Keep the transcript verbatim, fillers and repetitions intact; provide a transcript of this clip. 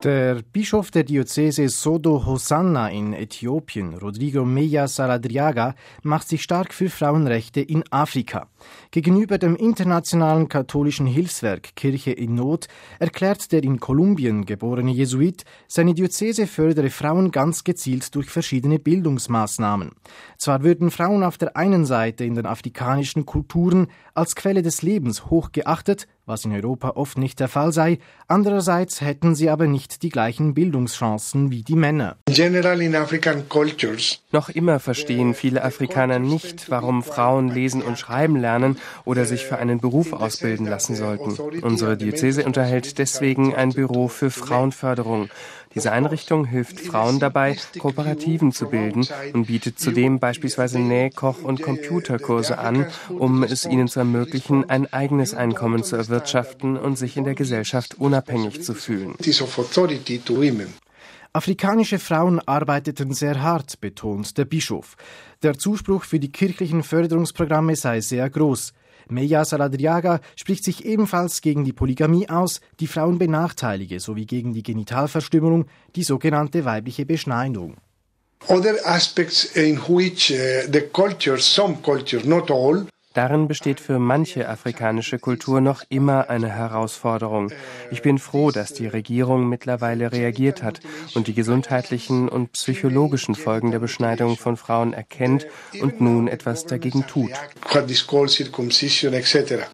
Der Bischof der Diözese Sodo Hosanna in Äthiopien, Rodrigo Meya Saladriaga, macht sich stark für Frauenrechte in Afrika. Gegenüber dem internationalen katholischen Hilfswerk Kirche in Not erklärt der in Kolumbien geborene Jesuit, seine Diözese fördere Frauen ganz gezielt durch verschiedene Bildungsmaßnahmen. Zwar würden Frauen auf der einen Seite in den afrikanischen Kulturen als Quelle des Lebens hoch geachtet, was in Europa oft nicht der Fall sei, andererseits hätten sie aber nicht die gleichen Bildungschancen wie die Männer. Noch immer verstehen viele Afrikaner nicht, warum Frauen lesen und schreiben lernen oder sich für einen Beruf ausbilden lassen sollten. Unsere Diözese unterhält deswegen ein Büro für Frauenförderung. Diese Einrichtung hilft Frauen dabei, Kooperativen zu bilden und bietet zudem beispielsweise Näh-, Koch- und Computerkurse an, um es ihnen zu ermöglichen, ein eigenes Einkommen zu erwirtschaften und sich in der Gesellschaft unabhängig zu fühlen. Afrikanische Frauen arbeiteten sehr hart, betont der Bischof. Der Zuspruch für die kirchlichen Förderungsprogramme sei sehr groß. Meya Saladriaga spricht sich ebenfalls gegen die Polygamie aus, die Frauen benachteilige, sowie gegen die Genitalverstümmelung, die sogenannte weibliche Beschneidung. Other aspects in which uh, the culture, some cultures, not all, Darin besteht für manche afrikanische Kultur noch immer eine Herausforderung. Ich bin froh, dass die Regierung mittlerweile reagiert hat und die gesundheitlichen und psychologischen Folgen der Beschneidung von Frauen erkennt und nun etwas dagegen tut.